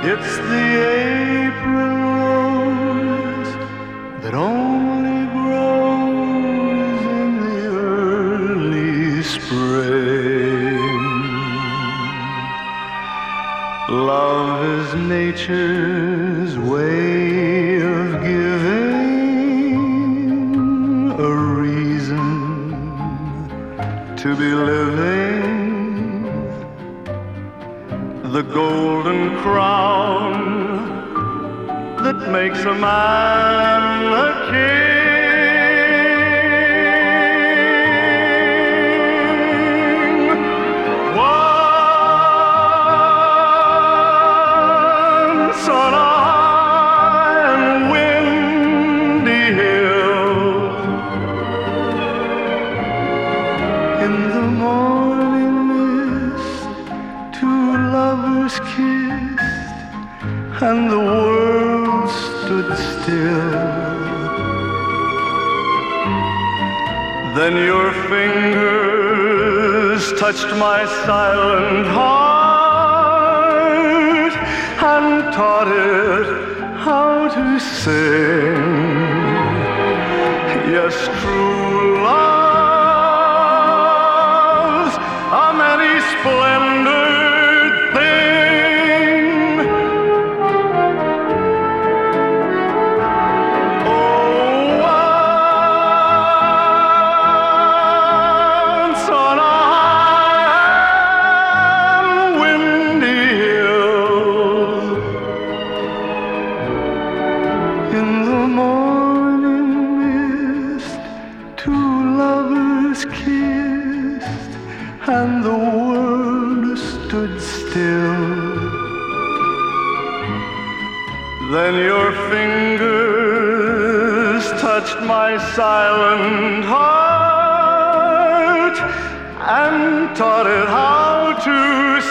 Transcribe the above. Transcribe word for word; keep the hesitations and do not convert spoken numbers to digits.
It's the April rose that only grows in the early spring. Love is nature's way of giving a reason to be living. The golden crown that makes a man a king. Once on a high and windy hill, in the morning mist, two lovers kissed, and the world stood still. Then your fingers touched my silent heart and taught it how to sing. Yes, true love's a many splendored thing. Oh, once on a high and windy hill, in the morning mist, two lovers kissed, and the world stood still. Then your fingers touched my silent heart and taught it how to